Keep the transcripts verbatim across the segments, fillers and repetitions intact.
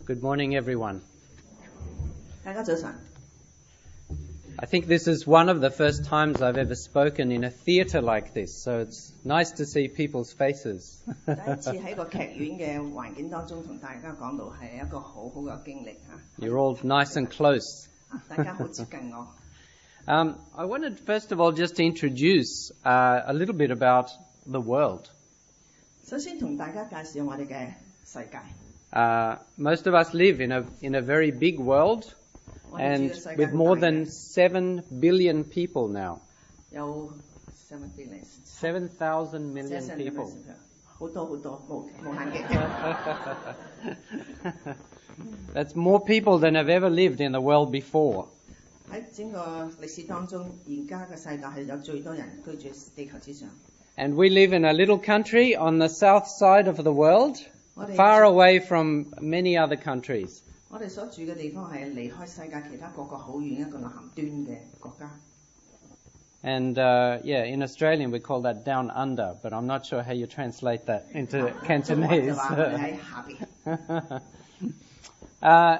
Good morning, everyone. 大家早晨。 I think this is one of the first times I've ever spoken in a theatre like this, so it's nice to see people's faces. 第一次喺個劇院嘅環境當中同大家講到係一個好好嘅經歷嚇。 You're all nice and close. 大家好接近我。 Um, I wanted, first of all, just to introduce uh, a little bit about the world. 首先同大家介紹我哋嘅世界。 Uh, most of us live in a in a very big world, 我哋住 and 嘅世界 with 好 more 大 than 嘅， seven billion people now. 有 seven billion Seven thousand million ，seven people. billion 好多好多無無限嘅。 That's more people than have ever lived in the world before. 喺整個歷史當中，而家嘅世界係有最多人居住地球之上。 And we live in a little country on the south side of the world, 我哋 far away from many other countries. 我哋所住嘅地方係離開世界其他各個好遠一個南端嘅國家。 And uh, yeah, in Australian we call that down under, but I'm not sure how you translate that into 中文 Cantonese. 就話我哋喺下邊。 uh,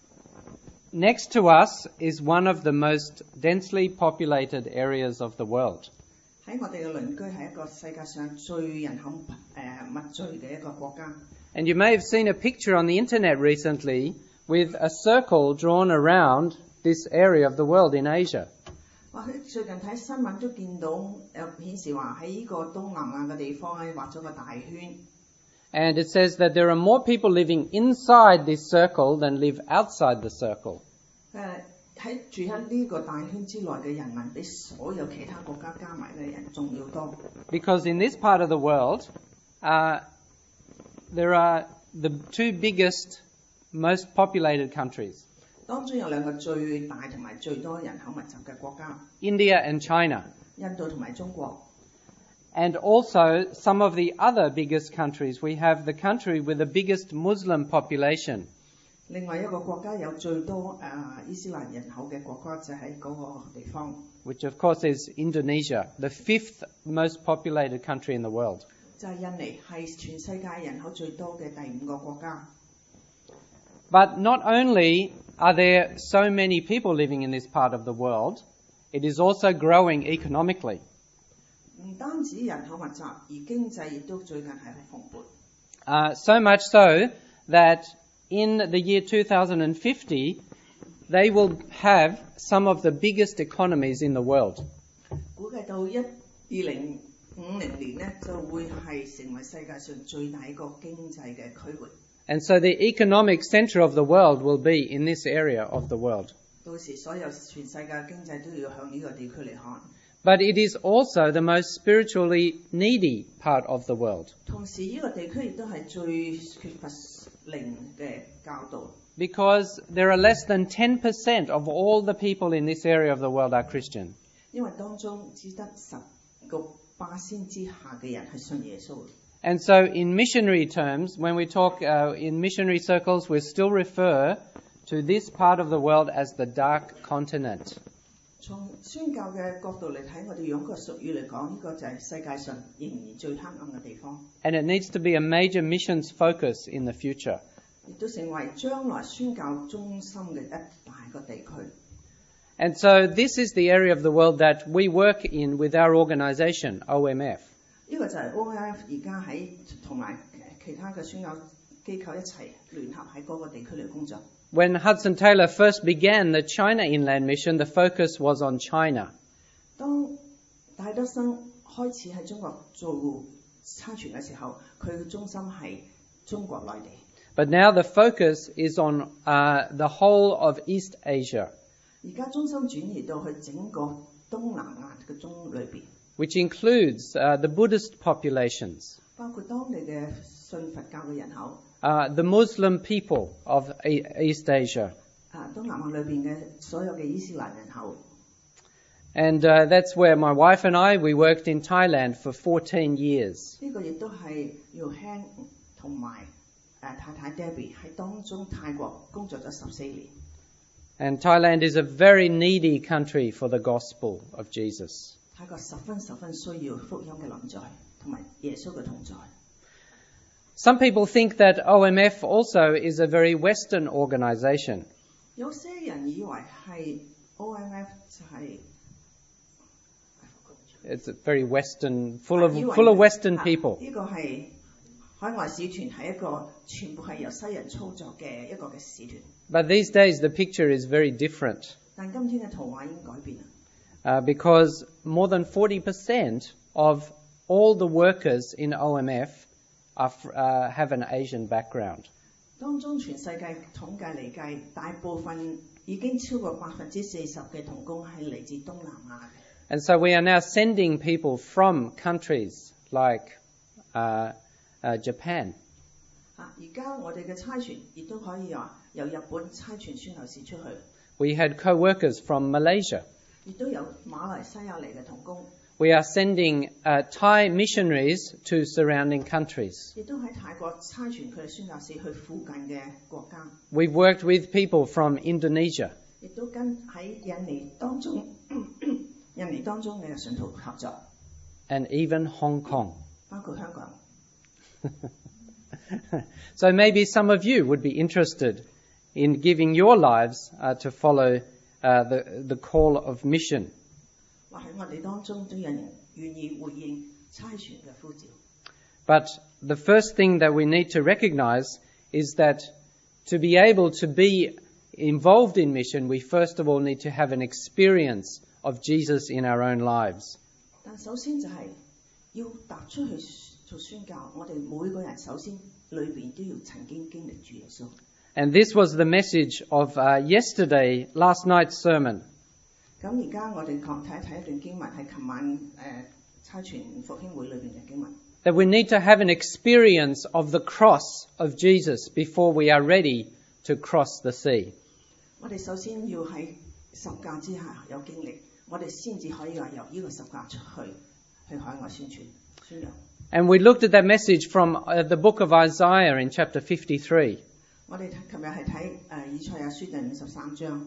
next to us is one of the most densely populated areas of the world. 喺我哋嘅鄰居係一個世界上最人口誒密聚嘅一個國家。 And you may have seen a picture on the internet recently with a circle drawn around this area of the world in Asia. 我喺最近睇新聞都見到誒顯示話喺呢個東南亞嘅地方咧畫咗個大圈。 And it says that there are more people living inside this circle than live outside the circle. 誒喺住喺呢個大圈之內嘅人民，比所有其他國家加埋嘅人仲要多。 Because in this part of the world, uh, there are the two biggest, most populated countries, 當中有兩個最大同埋最多人口密集嘅國家， India and China. 印度同埋中國。 And also some of the other biggest countries. We have the country with the biggest Muslim population. 另外一個國家有最多誒、呃、伊斯蘭人口嘅國家就喺嗰個地方， Which of course is Indonesia, the fifth most populated country in the world. 就係印尼，係全世界人口最多嘅第五個國家。 But not only are there so many people living in this part of the world, it is also growing economically. 唔單止人口密集，而經濟亦都最近係蓬勃。 Uh, so much so that in the year two thousand fifty, they will have some of the biggest economies in the world. 估計到一二零五零年呢，就會係成為世界上最大一個經濟嘅區域。 And so the economic centre of the world will be in this area of the world. 到時所有全世界經濟都要向呢個地區嚟看。 But it is also the most spiritually needy part of the world. 同時呢個地區亦都係最缺乏靈嘅教導。 Because there are less than ten percent of all the people in this area of the world are Christian. 因為當中只得十個巴仙之下嘅人係信耶穌。 And so in missionary terms, when we talk uh, in missionary circles, we still refer to this part of the world as the dark continent. 從宣教嘅角度嚟睇，我哋用一個術語嚟講，呢、這個就係世界上仍然最黑暗嘅地方， And it needs to be a major missions focus in the future. 亦都成為將來宣教中心嘅一大個地區。 And so this is the area of the world that we work in with our organisation, O M F. 呢個就係 O M F 而家喺同埋其他嘅宣教機構一齊聯合喺嗰個地區嚟工作。 When Hudson Taylor first began the China Inland Mission, the focus was on China. 當戴德生開始喺中國做差傳嘅時候，佢嘅中心係中國內地。 But now the focus is on uh, the whole of East Asia, 而家中心轉移到去整個東南亞嘅中裏邊， which includes uh, the Buddhist populations, 包括當地嘅信佛教嘅人口， uh, the Muslim people of e- East Asia. 啊東南亞裏邊嘅所有嘅伊斯蘭人口。 And uh, that's where my wife and I, we worked in Thailand for fourteen years. 呢個亦都係要 Han 同埋誒太太 Debbie 喺當中泰國工作咗十四年。 And Thailand is a very needy country for the gospel of Jesus. 泰國十分十分需要福音嘅臨在同埋耶穌嘅同在。 Some people think that O M F also is a very Western organization. 有些人以為係 O M F 就係 It's a very Western, full of 以為 full of Western people. 呢個係海外使團係一個全部係由西人操作嘅一個嘅使團。 But these days the picture is very different. 但今天嘅圖畫已經改變啦。 Uh, because more than forty percent of all the workers in O M F are, uh, have an Asian background. 當中全世界統計嚟計，大部分已經超過百分之四十嘅童工係嚟自東南亞嘅。 And so we are now sending people from countries like uh, uh, Japan. 啊！而家我哋嘅差傳亦都可以話由日本差傳宣流士出去， We had co-workers from Malaysia. 亦都有馬來西亞嚟嘅童工， We are sending uh, Thai missionaries to surrounding countries. 亦都喺泰國差傳佢哋宣流士去附近嘅國家， We've worked with people from Indonesia. 亦都跟喺印尼當中印尼當中嘅信徒合作， And even Hong Kong. 包括香港。 So maybe some of you would be interested in giving your lives uh, to follow uh, the, the call of mission. 或喺我哋當中都有人願意回應差傳嘅呼召。 But the first thing that we need to recognize is that to be able to be involved in mission, we first of all need to have an experience of Jesus in our own lives. 但首先就係要踏出去做宣教，我哋每個人首先裏邊都要曾經經歷主耶穌。 And this was the message of uh, yesterday, last night's sermon. 咁而家我哋睇一睇一段經文，係琴晚誒差傳復興會裏邊嘅經文。 That we need to have an experience of the cross of Jesus before we are ready to cross the sea. 我哋首先要喺十架之下有經歷，我哋先至可以話由呢個十架出去去海外宣傳宣揚。 And we looked at that message from uh, the book of Isaiah in chapter fifty-three. 我哋琴日係睇誒以賽亞書第五十三章。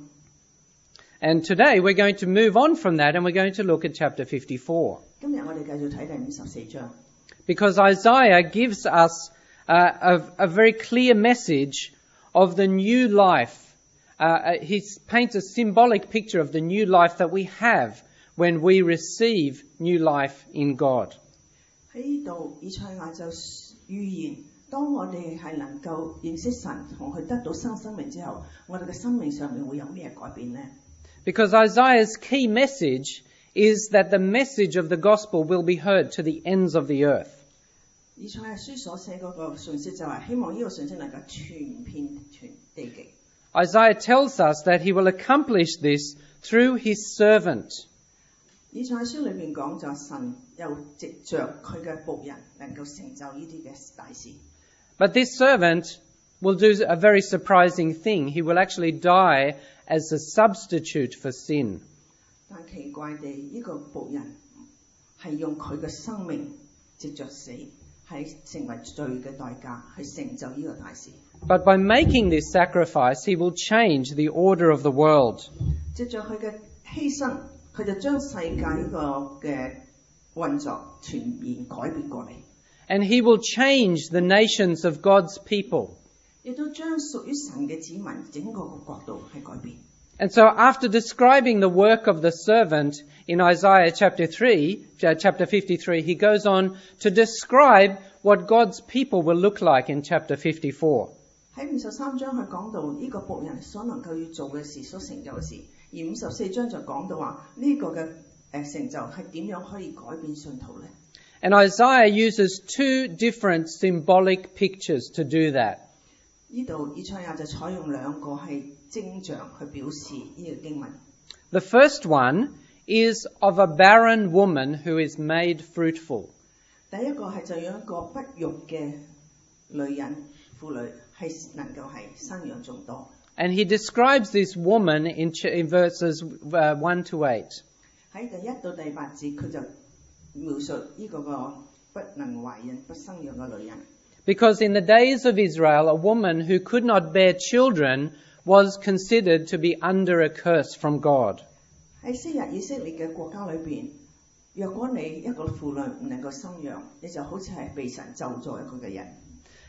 And today we're going to move on from that and we're going to look at chapter fifty-four. 今日我哋繼續睇第五十四章。 Because Isaiah gives us uh, a, a very clear message of the new life. Uh, he paints a symbolic picture of the new life that we have when we receive new life in God. 喺呢度，以賽亞就預言，當我哋係能夠認識神同佢得到新生命之後，我哋嘅生命上面會有咩改變呢？ Because Isaiah's key message is that the message of the gospel will be heard to the ends of the earth. 以賽亞書所寫嗰個信息就係希望呢個信息能夠傳遍全地極。 Isaiah tells us that he will accomplish this through his servant. 以賽亞書裏面講就神又藉着佢嘅僕人能夠成就呢啲嘅大事。 But this servant will do a very surprising thing. He will actually die as a substitute for sin. 但奇怪地，呢、這個僕人係用佢嘅生命藉着死，係成為罪嘅代價，係成就呢個大事。 But by making this sacrifice, he will change the order of the world. 藉着佢嘅犧牲，佢就將世界呢個嘅運作全然改變過嚟。 And he will change the nations of God's people. 亦都將屬於神嘅子民整個個國度係改變。 And so after describing the work of the servant in Isaiah chapter three, chapter fifty-three, he goes on to describe what God's people will look like in chapter fifty-four. 喺五十三章佢講到呢個僕人所能夠要做嘅事，所成就嘅事，而五十四章就講到話呢個嘅誒成就係點樣可以改變信徒咧？ And Isaiah uses two different symbolic pictures to do that. 呢度以賽亞就採用兩個係徵象去表示呢個經文。 The first one is of a barren woman who is made fruitful. 第一個係就有一個不育嘅女人婦女係能夠係生養眾多。 And he describes this woman in, ch- in verses uh, one to eight. 喺第一到第八節佢就描述呢個個不能懷孕、不生養嘅女人。 Because in the days of Israel, a woman who could not bear children was considered to be under a curse from God. 喺昔日以色列嘅國家裏邊，若果你一個婦女唔能夠生養，你就好似係被神咒詛一個嘅人。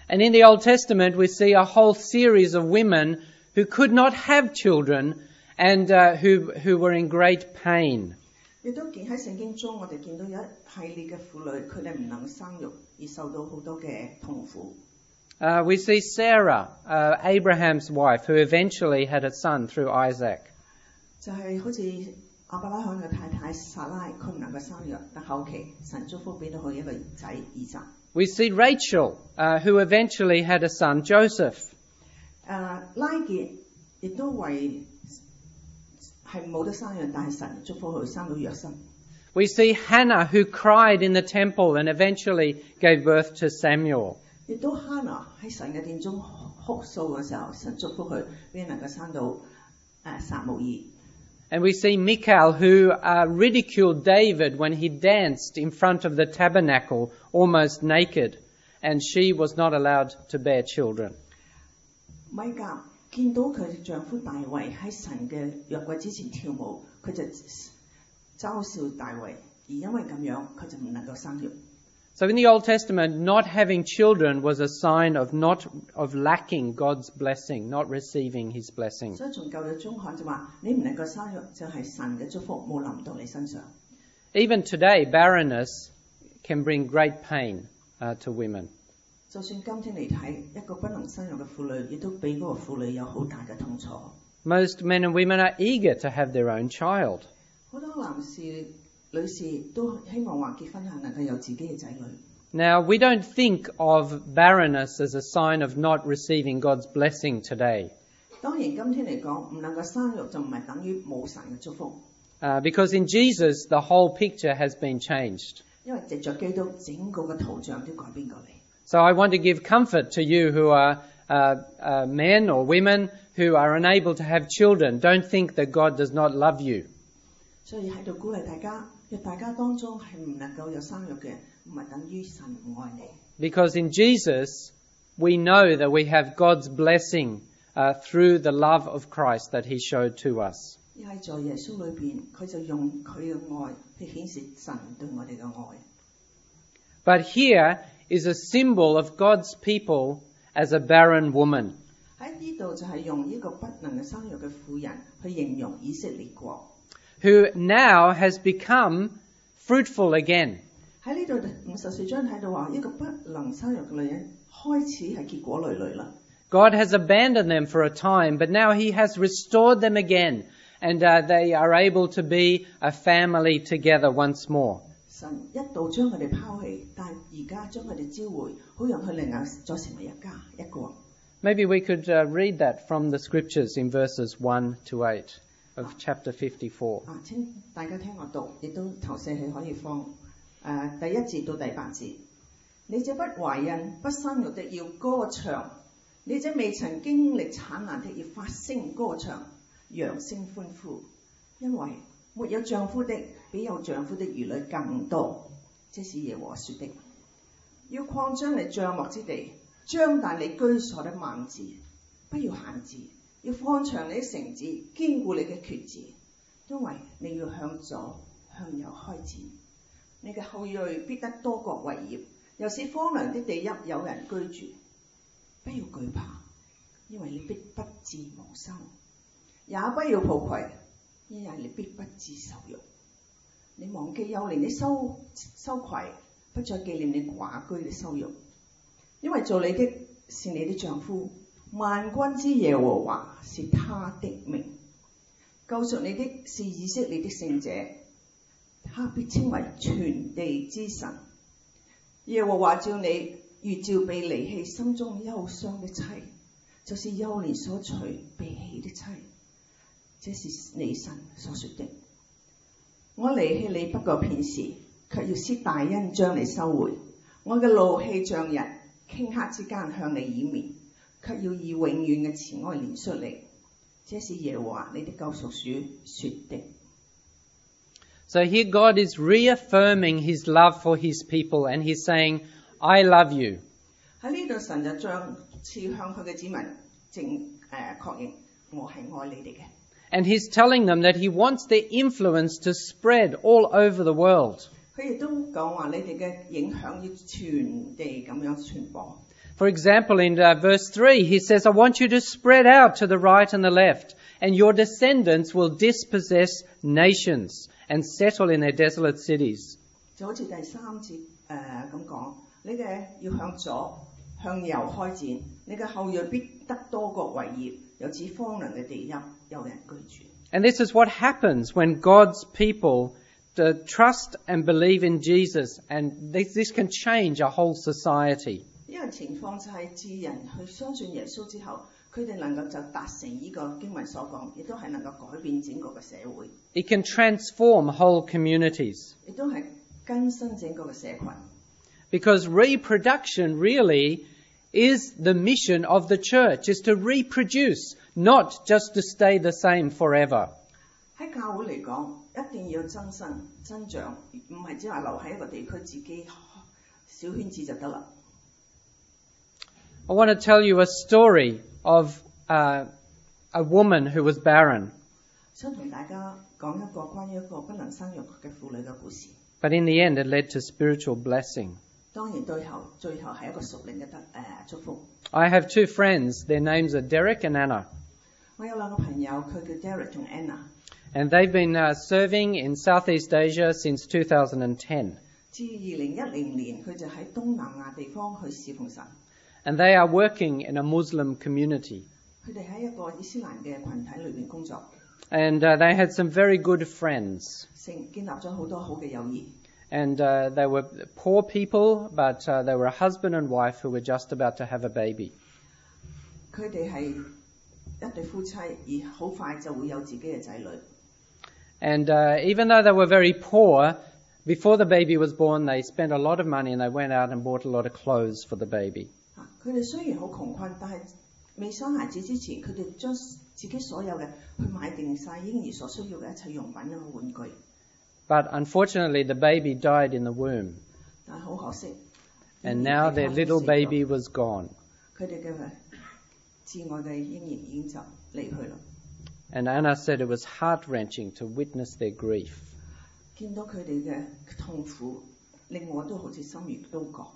And in the Old Testament, we see a whole series of women who could not have children and uh, who, who were in great pain. 亦都見喺聖經中，我哋見到有一系列嘅婦女，佢哋唔能生育，而受到好多嘅痛苦。 Uh, we see Sarah, uh, Abraham's wife, who eventually had a son through Isaac. 就係好似亞伯拉罕嘅太太撒拉，佢唔能夠生育，但後期神祝福俾到佢一個仔以撒。 We see Rachel, uh, who eventually had a son, Joseph. 誒拉結亦都為係冇得生育，但係神祝福佢生到約瑟。 We see Hannah, who cried in the temple and eventually gave birth to Samuel. 亦都哈拿喺神嘅殿中哭訴嘅時候，神祝福佢，俾能夠生到誒撒母耳。 And we see Michal, who uh, ridiculed David when he danced in front of the tabernacle, almost naked, and she was not allowed to bear children. 米甲見到佢丈夫大衛喺神嘅約櫃之前跳舞，佢就嘲笑大衛，而因為咁樣，佢就唔能夠生育。 So in the Old Testament, not having children was a sign of not of lacking God's blessing, not receiving His blessing. 所以從舊約中看就話，你唔能夠生育，就係神嘅祝福冇臨到你身上。 Even today, barrenness can bring great pain uh, to women. 就算今天嚟睇，一個不能生育嘅婦女，亦都俾嗰個婦女有好大嘅痛楚。 Most men and women are eager to have their own child. 好多男士、女士都希望話結婚後能夠有自己嘅仔女。 Now, we don't think of barrenness as a sign of not receiving God's blessing today. 當然，今天嚟講，唔能夠生育就唔係等於冇神嘅祝福。 Uh, because in Jesus, the whole picture has been changed. 因為藉着基督，整個嘅圖像都改變過嚟。 So I want to give comfort to you who are uh, uh, men or women who are unable to have children. Don't think that God does not love you. 所以喺度鼓勵大家，若大家當中係唔能夠有生育嘅，唔係等於神唔愛你。 Because in Jesus, we know that we have God's blessing uh, through the love of Christ that He showed to us. 因為在耶穌裏邊，佢就用佢嘅愛去顯示神對我哋嘅愛。 But here is a symbol of God's people as a barren woman. 喺呢度就係用呢個不能夠生育嘅婦人去形容以色列國。 Who now has become fruitful again. 喺呢度五十四章睇到話，一個不能生育嘅女人開始係結果累累啦。 God has abandoned them for a time, but now He has restored them again, and uh, they are able to be a family together once more. 神一度將佢哋拋棄，但而家將佢哋召回，好讓佢哋能夠再成為一家一個。 Maybe we could uh, read that from the scriptures in verses one to eight of chapter fifty-four. 啊，請大家聽我讀，亦都投射器可以放。誒、呃、第一節到第八節，你這不懷孕不生育的要歌唱，你這未曾經歷產難的要發聲歌唱，揚聲歡呼，因為沒有丈夫的比有丈夫的兒女更多，這是耶和華說的。要擴張你帳幕之地，張大你居所的幔子，不要限制，要放長你的繩子，堅固你嘅橛子，因為你要向左向右開展。你嘅後裔必得多國為業，又是荒涼的地邑有人居住。不要懼怕，因為你必不致無收；也不要抱愧，因為你必不致受辱。你忘記幼年的羞羞愧，不再紀念你寡居的羞辱，因為做你的是你的丈夫，萬軍之耶和華是他的名，救贖你的是以色列的聖者，他必稱為全地之神。耶和華照你如照被離棄心中憂傷的妻，就是幼年所娶被棄的妻，這是你神所說的。我離棄你不過片時，卻要施大恩將你收回。我嘅怒氣像人，頃刻之間向你掩面，卻要以永遠嘅慈愛憐恤你。這是耶和華你的救贖主說的。 So here God is reaffirming His love for His people, and He's saying, I love you. 喺呢度神就將次向佢嘅子民正誒確認，我係愛你哋嘅。 And He's telling them that He wants their influence to spread all over the world. 佢亦都講話你哋嘅影響要全地咁樣傳播。 For example, in uh, verse three, he says, I want you to spread out to the right and the left, and your descendants will dispossess nations and settle in their desolate cities. 就好似第三節誒咁講，你嘅要向左向右開展，你嘅後裔必得多國為業，有此荒涼嘅地邑，有人居住。 And this is what happens when God's people uh, trust and believe in Jesus, and this, this can change a whole society. 因為情況就係智人去相信耶穌之後，佢哋能夠就達成呢個經文所講，亦都係能夠改變整個嘅社會。 It can transform whole communities. 亦都係更新整個嘅社群。 Because reproduction really is the mission of the church, is to reproduce, not just to stay the same forever. 喺教會嚟講，一定要增生增長，唔係只係留喺一個地區自己小圈子就得啦。 I want to tell you a story of uh, a woman who was barren. 想同大家講一個關於一個不能生育嘅婦女嘅故事。 But in the end, it led to spiritual blessing. 當然最後最後係一個屬靈嘅得誒祝福。 I have two friends. Their names are Derek and Anna. 我有兩個朋友，佢叫 Derek 同 Anna。 And they've been uh, serving in Southeast Asia since two thousand ten. 自二零一零年，佢就喺東南亞地方去侍奉神。 And they are working in a Muslim community. 佢哋喺一個伊斯蘭嘅群體裏邊工作。 And uh, they had some very good friends. 成建立咗好多好嘅友誼。 And uh, they were poor people, but uh, they were a husband and wife who were just about to have a baby. 佢哋係一對夫妻，而好快就會有自己嘅仔女。 And uh, even though they were very poor, before the baby was born, they spent a lot of money and they went out and bought a lot of clothes for the baby. 佢哋雖然好窮困，但係未生孩子之前，佢哋將自己所有嘅去買定晒嬰兒所需要嘅一切用品啊、玩具。 But unfortunately, the baby died in the womb. 但係好可惜。 And now their little baby was gone. 佢哋嘅至愛嘅嬰兒已經就離去啦。 And Anna said it was heart-wrenching to witness their grief. 見到佢哋嘅痛苦，令我都好似心如刀割。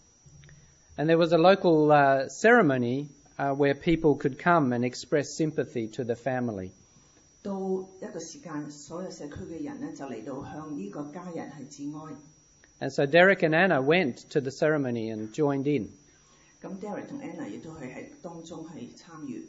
And there was a local uh, ceremony uh, where people could come and express sympathy to the family. 到一個時間，所有社區嘅人咧就嚟到向呢個家人係致哀。 And so Derek and Anna went to the ceremony and joined in. 咁 Derek 同 Anna 亦都係喺當中去參與。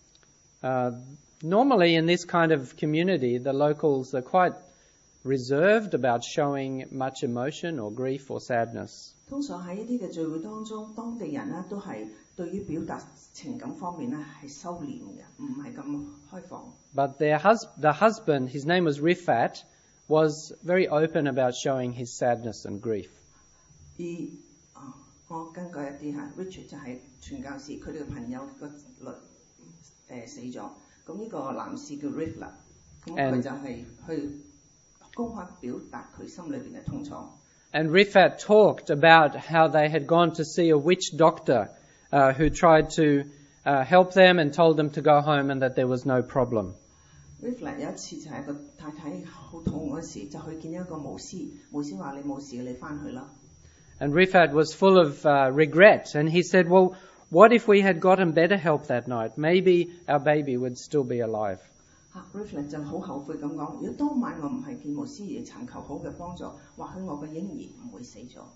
Uh, normally in this kind of community, the locals are quite reserved about showing much emotion or grief or sadness. 通常喺呢啲嘅聚會當中，當地人咧都係對於表達情感方面咧係收斂嘅，唔係咁開放。 But their hus- the husband, his name was Rifat, was very open about showing his sadness and grief. 而啊，我根據一啲嚇 Richard 就係傳教士，佢哋嘅朋友個女誒死咗，咁呢個男士叫 Rifat，咁佢就係去公開表達佢心裏邊嘅痛楚。 And Rifat talked about how they had gone to see a witch doctor uh, who tried to uh, help them and told them to go home and that there was no problem. Rifat 有一次就係個太太好痛嗰時，就去見一個巫師，巫師話你冇事，你翻去啦。 And Rifat was full of uh, regret, and he said, well, what if we had gotten better help that night? Maybe our baby would still be alive. Rifat 就好後悔咁講，如果當晚我唔係見牧師而尋求好嘅幫助，或許我嘅嬰兒唔會死咗。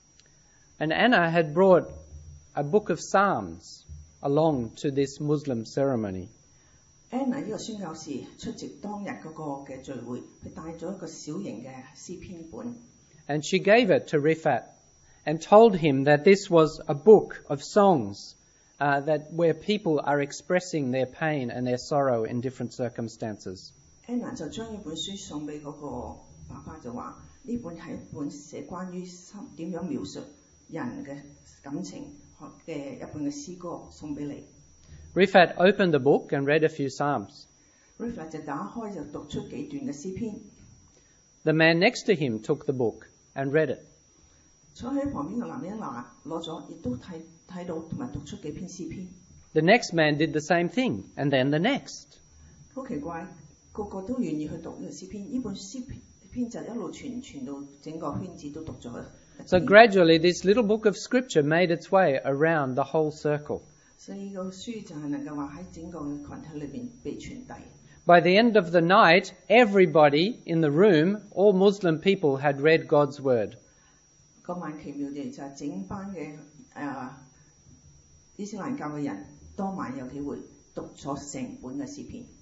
And Anna had brought a book of Psalms along to this Muslim ceremony. Anna 呢個宣教士出席當日嗰個嘅聚會，佢帶咗一個小型嘅詩篇本。 And she gave it to Rifat and told him that this was a book of songs. Uh, that where people are expressing their pain and their sorrow in different circumstances. Anna 就將呢本書送俾嗰個爸爸，就話呢本係一本寫關於點樣描述人嘅感情嘅一本嘅詩歌，送俾你。 Rifat opened the book and read a few psalms. Rifat 就打開就讀出幾段嘅詩篇。 The man next to him took the book and read it. 坐喺旁邊嘅男人拿攞咗，亦都睇睇到同埋讀出幾篇詩篇。 The next man did the same thing, and then the next. 好奇怪，個個都願意去讀呢個詩篇。呢本詩篇就一路傳傳到整個圈子都讀咗 So gradually this little book of scripture made its way around the whole circle. 所以個書就係能夠話喺整個群體裏邊被傳遞。 By the end of the night, everybody in the room, all Muslim people, had read God's word. 嗰晚奇妙地就係整班嘅誒伊斯蘭教嘅人，當晚有機會讀咗成本嘅詩篇。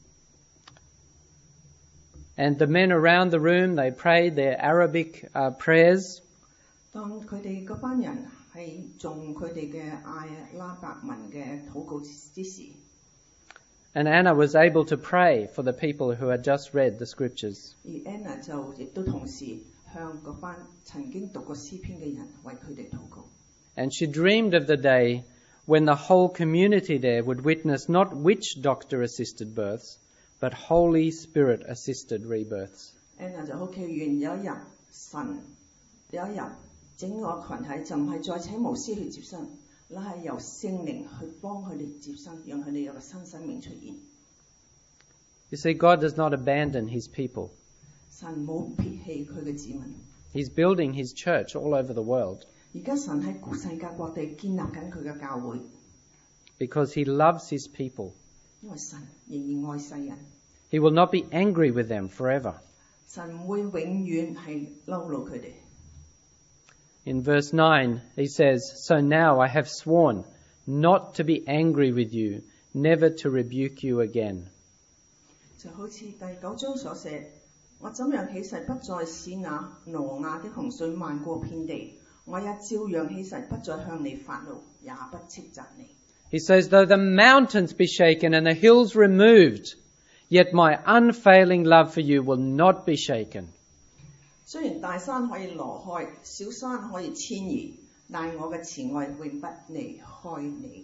And the men around the room, they prayed their Arabic uh, prayers. 當佢哋嗰班人係誦佢哋嘅阿拉伯文嘅禱告之時。 And Anna was able to pray for the people who had just read the scriptures. 而 Anna 就亦都同時向嗰班曾經讀過詩篇嘅人為佢哋禱告。 And she dreamed of the day when the whole community there would witness not witch doctor-assisted births, but Holy Spirit-assisted rebirths. Anna 就好祈願有一日神有一日整個群體就唔係再請巫師去接生。那係由聖靈去幫佢哋接生，讓佢哋有個新生命出現。 You see, God does not abandon his people. 神冇撇棄佢嘅子民。 He's building his church all over the world. 而家神喺世界各地建立緊佢嘅教會。 Because he loves his people. 因為神仍然愛世人。 He will not be angry with them forever. 神唔會永遠係嬲怒佢哋。 In verse nine, he says, So now I have sworn not to be angry with you, never to rebuke you again. 就好似第九章所寫，我怎樣起誓不再使那挪亞的洪水漫過遍地，我也照樣起誓不再向你發怒，也不斥責你。 He says, Though the mountains be shaken and the hills removed, yet my unfailing love for you will not be shaken. 雖然大山可以挪開，小山可以遷移，但我嘅慈愛永不離開你。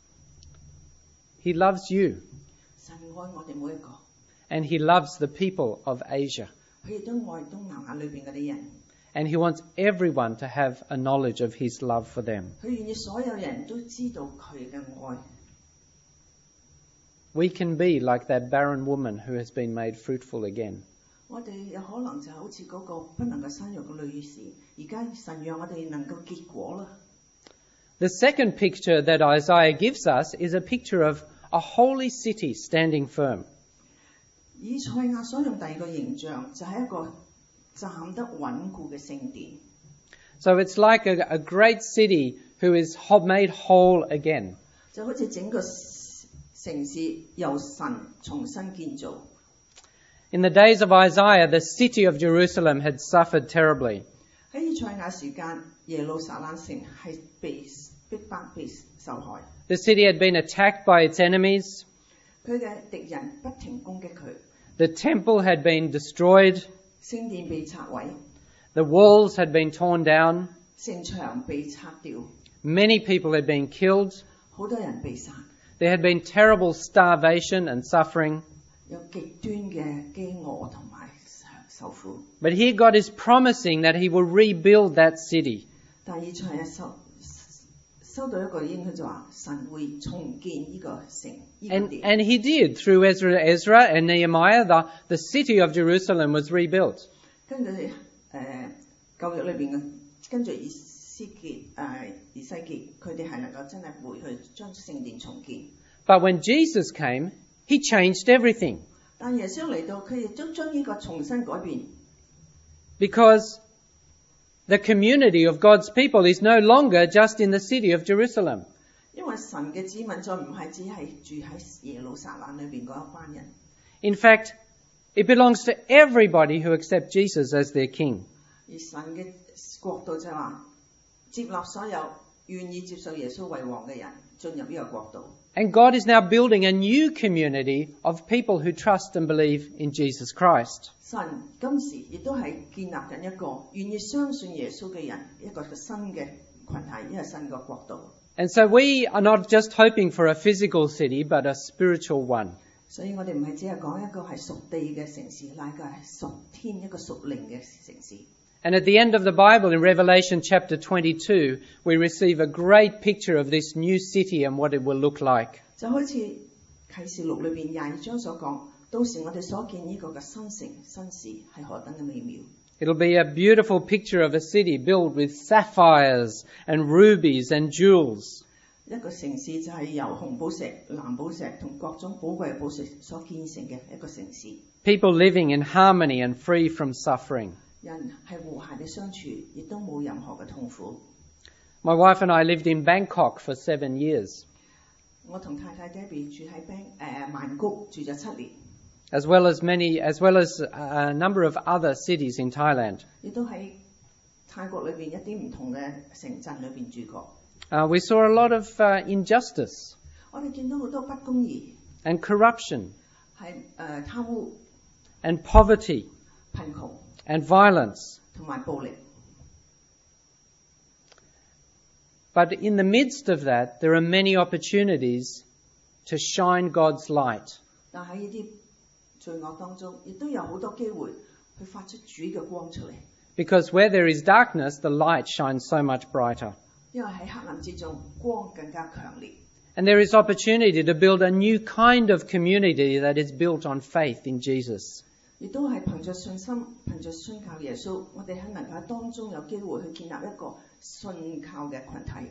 He loves you. 神愛我哋每一個。 And he loves the people of Asia. 佢亦都愛東南亞裏邊嗰啲人。 And he wants everyone to have a knowledge of his love for them. 佢願意所有人都知道佢嘅愛。 We can be like that barren woman who has been made fruitful again. 我哋有可能就好似嗰個不能夠生育嘅女士，而家神讓我哋能夠結果啦。 The second picture that Isaiah gives us is a picture of a holy city standing firm. 以賽亞所用第二個形象就係一個站得穩固嘅聖殿。 So it's like a, a great city who is made whole again. 就好似整個城市由神重新建造。 In the days of Isaiah, the city of Jerusalem had suffered terribly. 喺以賽亞時間，耶路撒冷城係被逼迫、被受害。 The city had been attacked by its enemies. 佢嘅敵人不停攻擊佢。 The temple had been destroyed. 聖殿被拆毀。 The walls had been torn down. 城牆被拆掉。 Many people had been killed. 好多人被殺。 There had been terrible starvation and suffering. 有極端嘅飢餓同埋受苦。 But here God is promising that he will rebuild that city. 但以賽亞收收到一個應許就話，神會重建呢個城。 And, and he did. Through Ezra, Ezra and Nehemiah, the, the city of Jerusalem was rebuilt. 跟住誒舊約裏邊嘅，跟住以斯結誒以西結，佢哋係能夠真係回去將聖殿重建。 But when Jesus came, he changed everything. 但耶穌嚟到，佢亦都將呢個重新改變。 Because the community of God's people is no longer just in the city of Jerusalem. 因為神嘅子民再唔係只係住喺耶路撒冷裏邊嗰一班人。 In fact, it belongs to everybody who accepts Jesus as their king. 而神嘅國度就係話，接納所有願意接受耶穌為王嘅人進入呢個國度。 And God is now building a new community of people who trust and believe in Jesus Christ. 神今時亦都係建立緊一個願意相信耶穌嘅人，一個新嘅群體，一個新嘅國度。 And so we are not just hoping for a physical city, but a spiritual one. 所以我哋唔係只係講一個係屬地嘅城市，乃係係屬天一個屬靈嘅城市。 And at the end of the Bible, in Revelation chapter twenty-two, we receive a great picture of this new city and what it will look like. 就好似啟示錄裏邊廿二章所講，到時我哋所見呢個嘅新城新市係何等嘅美妙。 It'll be a beautiful picture of a city built with sapphires and rubies and jewels. 一個城市就係由紅寶石、藍寶石同各種寶貴嘅寶石所建成嘅一個城市。 People living in harmony and free from suffering. 人係和諧嘅相處，亦都冇任何嘅痛苦。 My wife and I lived in Bangkok for seven years, 我同太太 Debbie 住喺冰誒曼谷住咗七年， as well as many, as well as a number of other cities in Thailand. 亦都喺泰國裏邊一啲唔同嘅城鎮裏邊住過。 Uh, we saw a lot of uh, injustice 我哋見到好多不公義， and corruption 係誒貪污、 and poverty 貧窮 and violence. 同埋暴力。 But in the midst of that, there are many opportunities to shine God's light. 但喺呢啲罪惡當中，亦都有好多機會去發出主嘅光出嚟。 Because where there is darkness, the light shines so much brighter. 因為喺黑暗之中，光更加強烈。 And there is opportunity to build a new kind of community that is built on faith in Jesus. 亦都係憑着信心，憑着信靠耶穌，我哋喺能夠喺當中有機會去建立一個信靠嘅群體。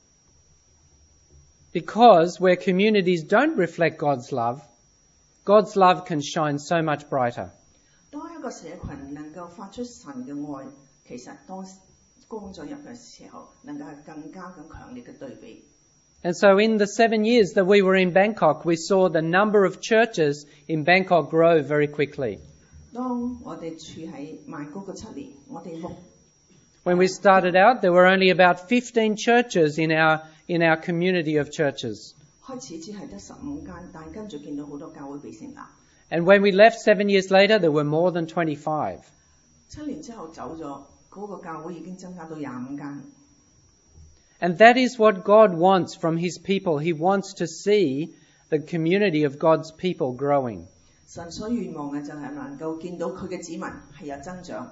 Because where communities don't reflect God's love, God's love can shine so much brighter. 當一個社群能夠發出神嘅愛，其實當光進入嘅時候，能夠係更加咁強烈嘅對比。 And so in the seven years that we were in Bangkok, we saw the number of churches in Bangkok grow very quickly. 當我哋處喺曼谷嘅七年，我哋目 When we started out, there were only about fifteen churches in our, in our community of churches. 開始只係得十五間，但跟住見到好多教會被成立。 And when we left seven years later, there were more than twenty-five. 七年之後走咗，嗰、個教會已經增加到廿五間。 And that is what God wants from His people. He wants to see the community of God's people growing. 神所願望嘅就係能夠見到佢嘅子民係有增長。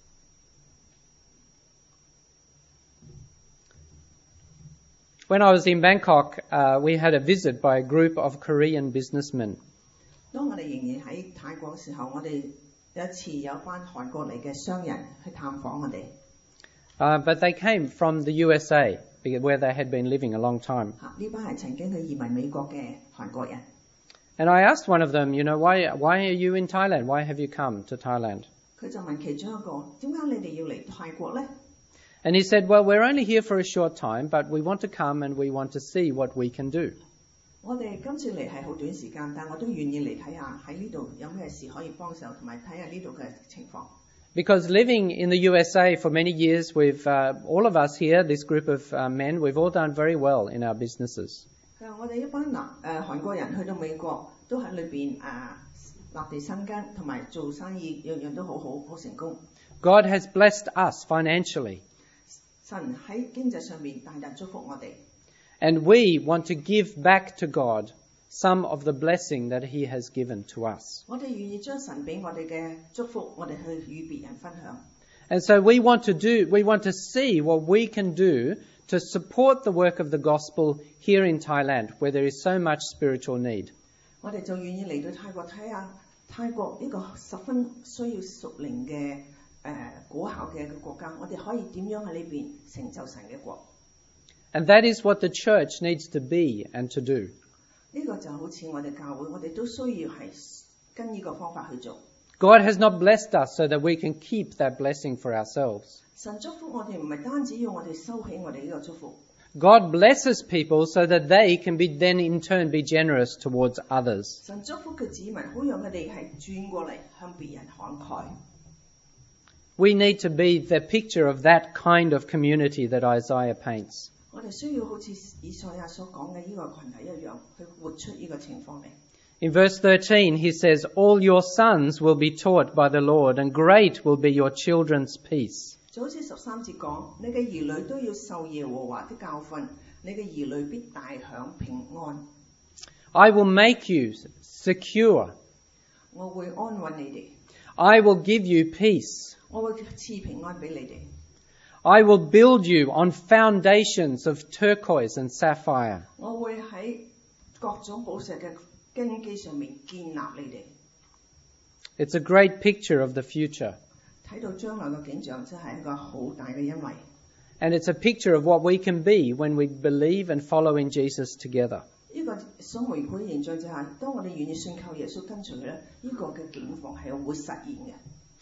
When I was in Bangkok, uh, we had a visit by a group of Korean businessmen. 當我哋仍然喺泰國嘅時候，我哋有一次有班韓國嚟嘅商人去探訪我哋。 Uh, but they came from the U S A, where they had been living a long time. 嚇，呢班係曾經去移民美國嘅韓國人。 And I asked one of them, you know, why, why are you in Thailand? Why have you come to Thailand? 佢就問其中一個：點解你哋要嚟泰國呢？ And he said, well, we're only here for a short time, but we want to come and we want to see what we can do. 我哋今次嚟係好短時間，但我都願意嚟睇下喺呢度有咩事可以幫手，同埋睇下呢度嘅情況。 Because living in the U S A for many years, we've, uh, all of us here, this group of uh, men, we've all done very well in our businesses. 佢話我哋一班南誒韓國人去到美國，都喺裏邊誒立地生根，同埋做生意樣樣都好好好成功。 God has blessed us financially, 神喺經濟上面大大祝福我哋， and we want to give back to God some of the blessing that He has given to us. 我哋願意將神俾我哋嘅祝福，我哋去與別人分享。 And so we want to do, we want to see what we can do to support the work of the gospel here in Thailand, where there is so much spiritual need. 我哋就願意嚟到泰國睇下泰國呢個十分需要屬靈嘅誒果效嘅一個國家，我哋可以點樣喺呢邊成就神嘅國？ And that is what the church needs to be and to do. 呢個就好似我哋教會，我哋都需要係跟呢個方法去做。 God has not blessed us so that we can keep that blessing for ourselves. 神祝福我哋唔係單止要我哋收起我哋呢個祝福。 God blesses people so that they can be then in turn be generous towards others. 神祝福嘅子民，好讓佢哋係轉過嚟向別人慷慨。 We need to be the picture of that kind of community that Isaiah paints. 我哋需要好似以賽亞所講嘅呢個群體一樣，去活出呢個情況嚟。 In verse thirteen, he says, all your sons will be taught by the Lord, and great will be your children's peace. 就好似十三節講，你嘅兒女都要受耶和華的教訓，你嘅兒女必大享平安。 I will make you secure. 我會安穩你哋， I will give you peace. 我會賜平安俾你哋。 I will build you on foundations of turquoise and sapphire. 我會喺各種寶石嘅根基上面建立你哋。 It's a great picture of the future. 睇到將來嘅景象，真係一個好大嘅恩惠。 And it's a picture of what we can be when we believe and follow in Jesus together. 呢個所描繪嘅形象就係，當我哋願意信靠耶穌跟隨佢咧，呢個嘅境況係會實現嘅。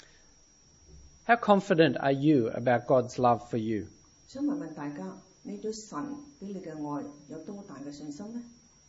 How confident are you about God's love for you? 想問問大家，你對神俾你嘅愛有多大嘅信心呢？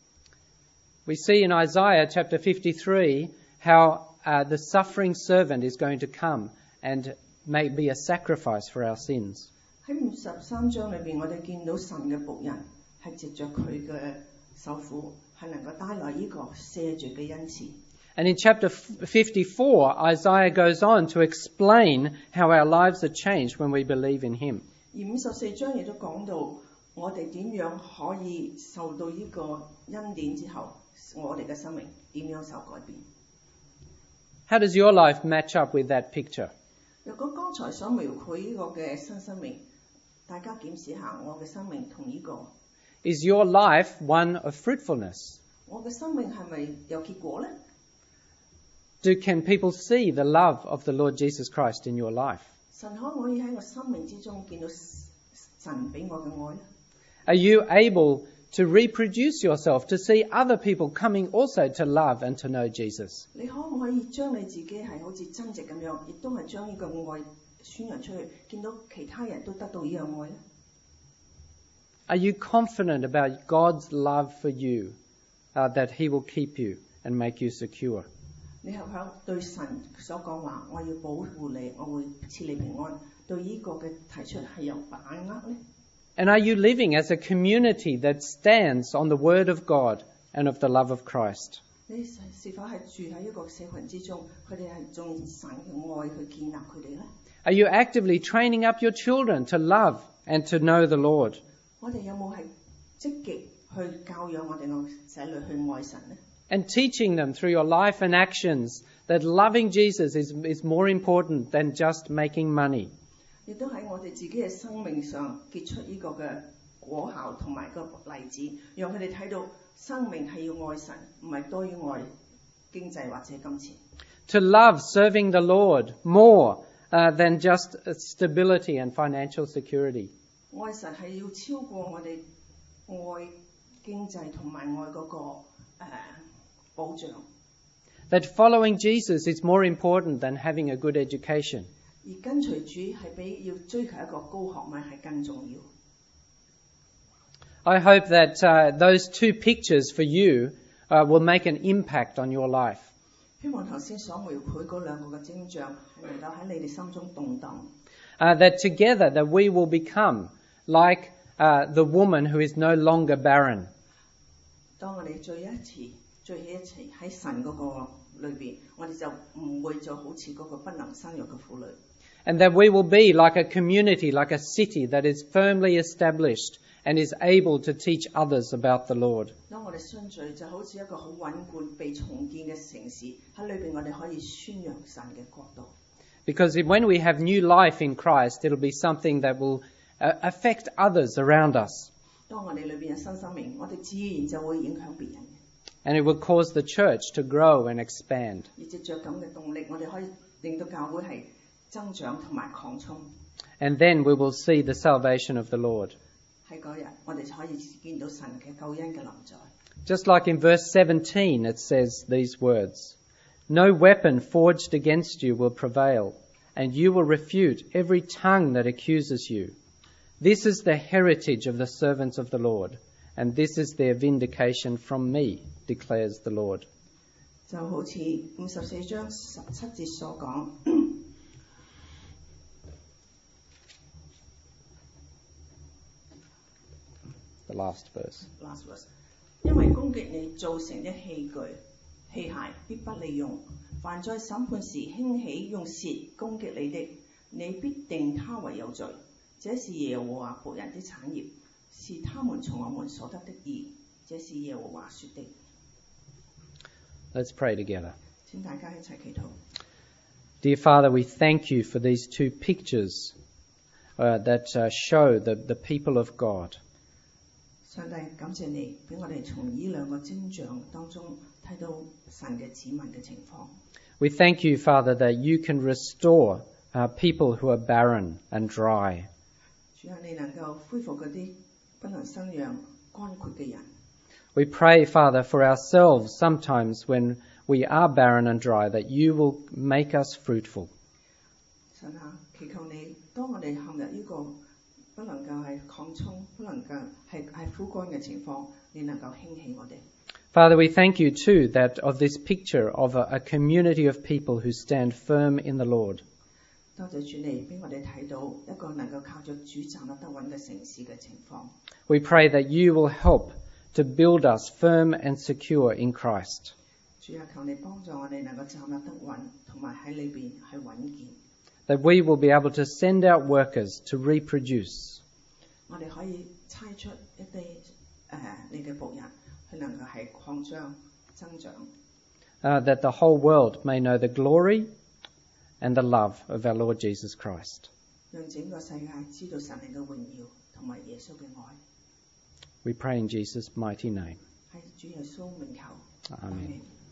We see in Isaiah chapter fifty-three how uh, the suffering servant is going to come and may be a sacrifice for our sins. 喺五十三章裏邊，我哋見到神嘅僕人係藉着佢嘅受苦，係能夠帶來呢個赦罪嘅恩賜。 And in chapter fifty-four, Isaiah goes on to explain how our lives are changed when we believe in him. 而五十四章亦都講到，我哋點樣可以受到呢個恩典之後，我哋嘅生命點樣受改變。 How does your life match up with that picture? 若果剛才所描繪呢個嘅新生命，大家檢視下我嘅生命同呢個。 Is your life one of fruitfulness? 我嘅生命係咪有結果呢？ Do, can people see the love of the Lord Jesus Christ in your life? 神可唔可以喺我生命之中見到神俾我嘅愛呢？ Are you able to reproduce yourself, to see other people coming also to love and to know Jesus? 你可唔可以將你自己係好似增值咁樣，亦都係將呢個愛宣揚出去，見到其他人都得到呢樣愛呢？ Are you confident about God's love for you, uh, that he will keep you and make you secure? 你係咪對神所講話，我要保護你，我會賜你平安，對呢個嘅提出係有把握呢？ And are you living as a community that stands on the word of God and of the love of Christ? 你是否係住喺一個社群之中，佢哋係用神嘅愛去建立佢哋呢？ Are you actively training up your children to love and to know the Lord? 我哋有冇係積極去教養我哋嘅仔女去愛神呢？ And teaching them through your life and actions that loving Jesus is, is more important than just making money. 亦都喺我哋自己嘅生命上結出呢個嘅果效同埋個例子，讓佢哋睇到生命係要愛神，唔係多於愛經濟或者金錢。 To love serving the Lord more uh, than just stability and financial security. 愛神係要超過我哋愛經濟同埋愛嗰個誒保障。 That following Jesus is more important than having a good education. 而跟隨主係比要追求一個高學位係更重要。 I hope that uh, those two pictures for you uh, will make an impact on your life. 希望頭先所描繪嗰兩個嘅徵象係能夠喺你哋心中動盪。 Uh, that together that we will become like uh, the woman who is no longer barren. 當我哋聚一齊，聚起一齊喺神嗰個裏邊，我哋就唔會就好似嗰個不能生育嘅婦女。 And that we will be like a community, like a city that is firmly established and is able to teach others about the Lord. 當我哋相聚就好似一個好穩固被重建嘅城市，喺裏邊我哋可以宣揚神嘅國度。 Because when we have new life in Christ, it'll be something that will uh, affect others around us. 當我哋裏邊有新生命，我哋自然就會影響別人。 And it will cause the church to grow and expand. 而藉着咁嘅動力，我哋可以令到教會係增長同埋擴充。 And then we will see the salvation of the Lord. 喺嗰日，我哋就可以見到神嘅救恩嘅臨在。 Just like in verse seventeen, it says these words, "No weapon forged against you will prevail, and you will refute every tongue that accuses you. This is the heritage of the servants of the Lord, and this is their vindication from me, declares the Lord." 就好似五十四章十七節所講。 The last verse. Last verse. 因為攻擊你造成的器具器械必不利用，凡在審判時興起用舌攻擊你的，你必定他為有罪。這是耶和華僕人的產業，是他們從我們所得的義。這是耶和華說的。 Let's pray together. 請大家一齊祈禱。 Dear Father, we thank you for these two pictures uh, that uh, show the, the people of God. 上帝感謝你，俾我哋從呢兩個徵象當中睇到神嘅子民嘅情況。 We thank you, Father, that you can restore uh, people who are barren and dry. 主啊，你能夠恢復嗰啲不能生養、乾涸嘅人。 We pray, Father, for ourselves sometimes when we are barren and dry, that you will make us fruitful. 神啊，祈求你，當我哋陷入呢個不能夠係擴充、不能夠係係枯乾嘅情況，你能夠興起我哋。 Father, we thank you too that of this picture of a, a community of people who stand firm in the Lord. 多謝主你俾我哋睇到一個能夠靠著主站立得穩嘅城市嘅情況。 We pray that you will help to build us firm and secure in Christ. 主啊，求你幫助我哋能夠站立得穩，同埋喺裏邊係穩健。 That we will be able to send out workers to reproduce. 我哋可以差出一啲誒你嘅僕人，佢能夠係擴張增長。 Uh, that the whole world may know the glory and the love of our Lord Jesus Christ. 讓整個世界知道神你嘅榮耀同埋耶穌嘅愛。 We pray in Jesus' mighty name. 喺主耶穌名求。 Amen.